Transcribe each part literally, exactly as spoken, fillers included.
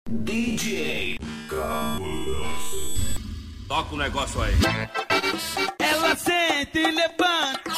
D J Cabuloso. Toca o negócio aí. Ela sente e levanta.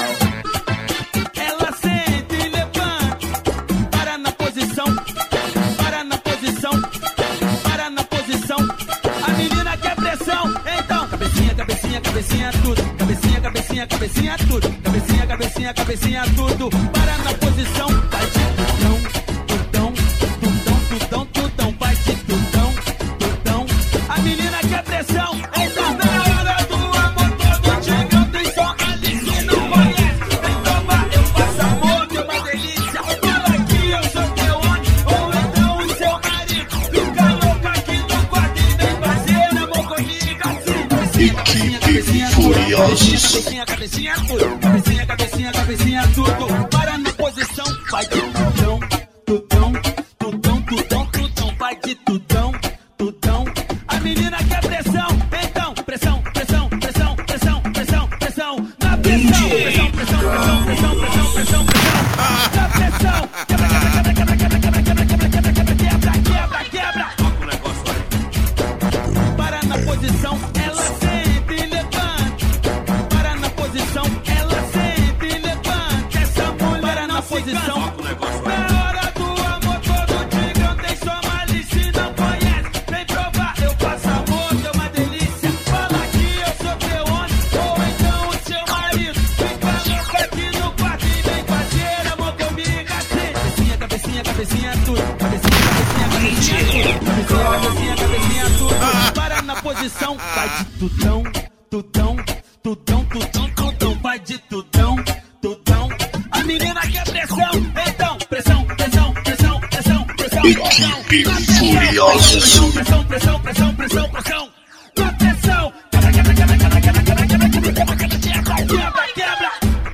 Ela sente e levanta. Para na posição. Para na posição. Para na posição. A menina quer pressão. Então, cabecinha, cabecinha, cabecinha, tudo. Cabecinha, cabecinha, cabecinha, tudo. Cabecinha, cabecinha, cabecinha, tudo. Para na posição. Vai de tudão, tudão, tudão, tudão, tudão. Vai de tudão, tudão. A menina quer pressão. Então, na hora do amor, todo tigão tem só Alice que não conhece. Vem tomar, eu faço amor, que é uma delícia. Fala aqui, eu sou teu homem, ou então o seu marido. Fica louca aqui no quarto e vem fazer amor comigo assim. Equipe Furiosos. Cabecinha, cabecinha, tudo. Cabecinha, cabecinha, cabecinha, tudo. Para na posição, vai de tudão, tudão, tudão, tudão, tudão. Vai de tudão, tudão. A menina quer pressão, então pressão, pressão, pressão, pressão, pressão, pressão. Na pressão, pressão, pressão, pressão, pressão, pressão, pressão, pressão. Na pressão, quebra, quebra, quebra, quebra, quebra, quebra, quebra, quebra, quebra, quebra, quebra, quebra. Toca o negócio aí. Para na posição, ela sente e levanta. Para na posição, ela sente e levanta. Essa mulher para na posição. Toca o negócio aí. Na hora do amor, todo tigão tem sua malícia e não conhece. Vem provar, eu faço amor, que é uma delícia. Fala que eu sou teu homem, ou então o seu marido. Fica louca aqui no quarto e vem fazer amor comigo assim. Cabecinha, cabecinha, cabecinha, tudo. Cabecinha, cabecinha, cabecinha, tudo. Cabecinha, cabecinha, cabecinha, tudo. Para na posição, vai de tudão, tudão, tudão, tudão, tudão. Vai de tudão, tudão. A menina quer pressão, então pressão, pressão, pressão, pressão, pressão. Equipe Na pressão, Furiosos. Pressão, pressão, pressão, pressão, pressão. Na pressão. Quebra, quebra, quebra, quebra, quebra, quebra, quebra, quebra, quebra, quebra, quebra, quebra.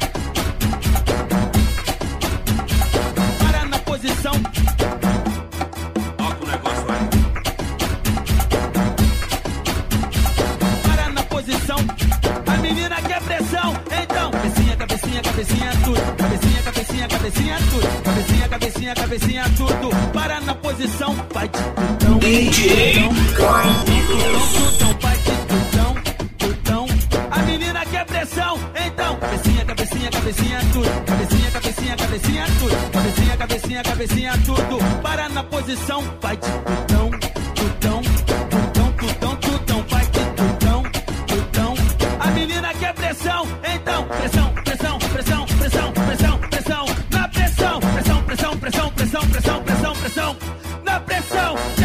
Para na posição. Toca o negócio aí. Para na posição. A menina quer pressão, então cabecinha, cabecinha, cabecinha, tudo. Cabecinha, cabecinha, cabecinha, tudo. Cabecinha, cabecinha, cabecinha, tudo. Para na posição, vai de tudão. D J Cabuloso. Tudão, vai de tudão, tudão. A menina quer pressão, então cabecinha, cabecinha, cabecinha, tudo. Cabecinha, cabecinha, cabecinha, tudo. Cabecinha, cabecinha, cabecinha, tudo. Para na posição, vai de tudão, tudão, tudão, tudão, tudão. Vai de tudão, tudão. A menina quer pressão, então pressão, pressão, pressão, pressão, pressão, pressão. Na pressão, pressão, pressão, pressão, pressão, pressão, pressão, pressão. Na pressão.